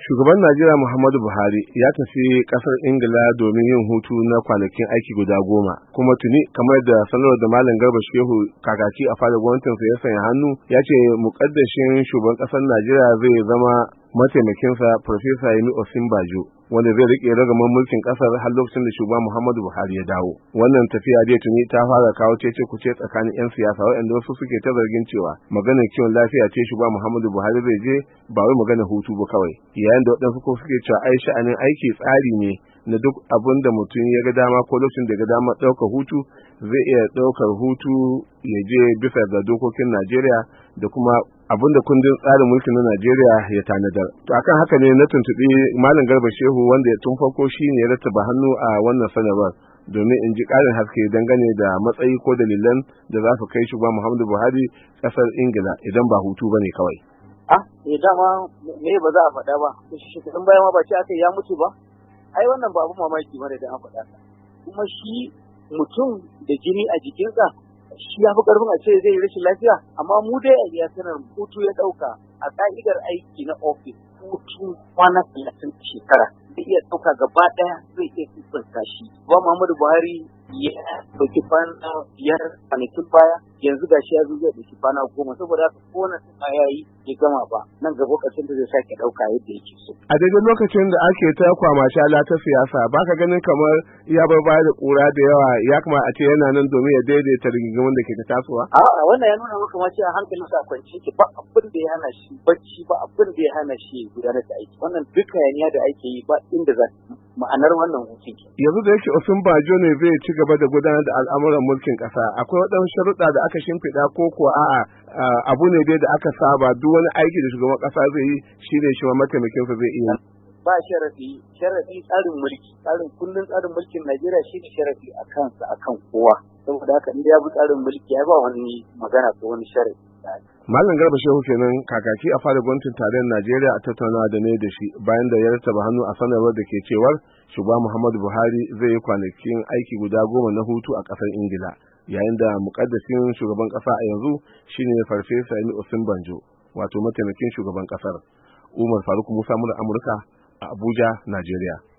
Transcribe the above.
Shugaban Najeriya Muhammadu Buhari ya tafi kasar Ingila domin yin hutu na kwanakin aiki guda 10, kuma tuni kamar da sanarwar da Malam Garba Shehu kakaki a fadar gwamnatinsa ya sanya hannu, ya ce mukaddashin shugaban kasar Najeriya zai zama mataimakinsa Profesa Yemi Osinbajo, wanda zai rike ragaman mulkin kasar har lokacin da shugaban Muhammadu Buhari ya dawo. Wannan tafiya dai tuni ta fara kawo cece-kuce tsakanin 'yan siyasa waɗanda wasu suke ta zargin cewa maganar kiwon lafiya ce shugaban Muhammadu Buhari zai je, ba wai maganar hutu ba kawai. Yayin da waɗansu ko suke cewa ai sha'anin aiki tsari ne na duk abin da mutum ya ga dama ko lokacin da ya ga dama ɗaukar hutu zai iya ɗaukar hutu ya je bisa ga dokokin Najeriya da kuma abin da kundin tsarin mulkin na Najeriya ya tanadar. To akan haka ne na tuntuɓi Malam Garba Shehu wanda ya tun farko shi ne ya rattaba hannu a wannan sanarwar domin in ji ƙarin haske dangane da matsayi ko dalilan da za su kai shugaba Muhammadu Buhari ƙasar Ingila idan ba hutu ba ne kawai. Dama me ba za a faɗa ba, shekarun baya ma ba ce aka ya mutu ba, ai wannan ba abin mamaki ba da an faɗa ka. Kuma shi mutum da jini a jikinsa shi ya fi ƙarfin a ce zai yi rashin lafiya, amma mu dai a iya sanar hutu ya ɗauka a ƙa'idar aiki na ofis, hutu kwana 30 shekara zai iya ɗauka gaba ɗaya zai iya kusanta shi. Ba Muhammadu Buhari ya ɗauki kwana 5 kwanakin baya, yanzu ga shi ya zo zai ɗauki kwana 10, saboda haka kowane tsaka ya yi ya gama ba, nan gaba ƙarshen da zai sake ɗauka yadda yake so. A daidai lokacin da ake ta kwamashala ta siyasa, ba ka ganin kamar ya bar baya da ƙura da yawa, ya kamata a ce yana nan domin ya daidaita rigingimun da ke ta tasowa? A'a, wannan ya nuna maka ma cewa hankalinsa a kwance ke, ba abin da ya hana shi bacci, ba abin da ya hana shi gudanar da aiki. Wannan duk hayaniya da ake yi ba inda za ma'anar wannan hutun ke. Yanzu da yake Osinbajo ne zai ci gaba da gudanar da al'amuran mulkin ƙasa, akwai waɗansu sharuɗa da aka shimfiɗa ko kuwa a'a abu ne dai da aka saba duk wani aiki da shugaban ƙasa zai yi shi ne shi ma mataimakinsa zai iya. Ba sharafi tsarin mulki, kundin tsarin mulkin Najeriya shi ne sharafi a kansa akan kowa. Saboda haka inda ya bi tsarin mulki ya ba wani magana ko wani sharafi. Malam Garba Shehu kenan kakaki a fadar gwamnatin tarayyar Najeriya a tattaunawa da ne da shi bayan da ya rattaba hannu a sanarwar da ke cewar shugaba Muhammadu Buhari zai yi kwanakin aiki guda 10 na hutu a ƙasar Ingila, yayin da muƙaddasin shugaban ƙasa a yanzu shine Farfesa Yemi Osinbajo, wato mataimakin shugaban ƙasar. Umar Faruk Musa, Amurka a Abuja, Najeriya.